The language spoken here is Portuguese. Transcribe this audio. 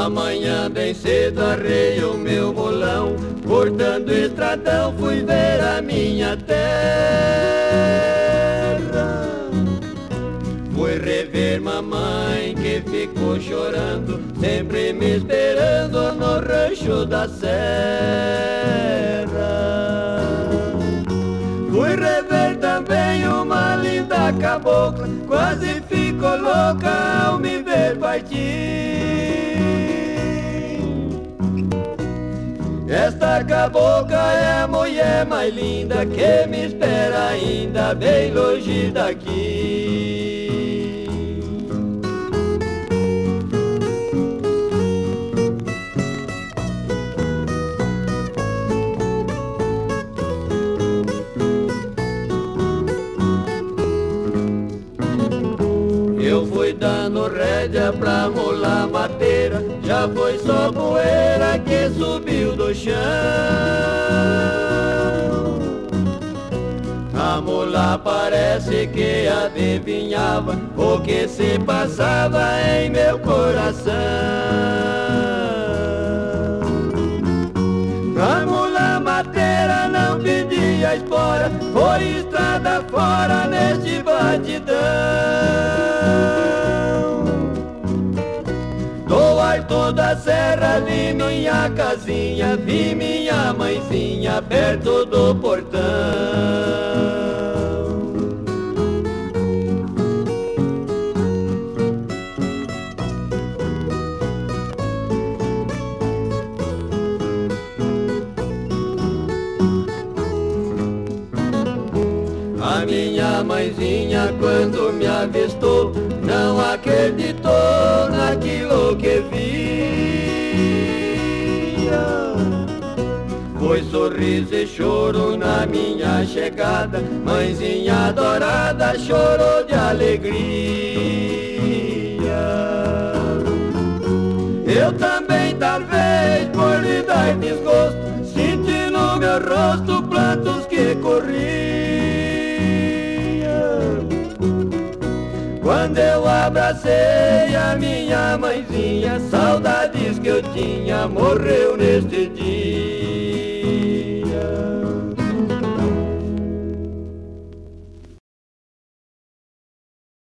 Amanhã bem cedo arrei o meu bolão, cortando o estradão fui ver a minha terra. Fui rever mamãe que ficou chorando, sempre me esperando no rancho da serra. Fui rever também uma linda cabocla, quase ficou louca ao me ver partir. Esta cabocla é a mulher mais linda que me espera ainda bem longe daqui. Eu fui dando rédea pra mula mateira, já foi só poeira que subiu do chão. A mula parece que adivinhava o que se passava em meu coração. A mula mateira não pedia espora, foi estrada fora neste batidão. Do alto da serra vi minha casinha, vi minha mãezinha perto do portão. A minha mãezinha quando me avistou não acreditou naquilo que via. Foi sorriso e choro na minha chegada, mãezinha adorada chorou de alegria. Eu também talvez por lhe dar desgosto senti no meu rosto prantos que corriam. Quando eu abracei a minha mãezinha, saudades que eu tinha morreu neste dia.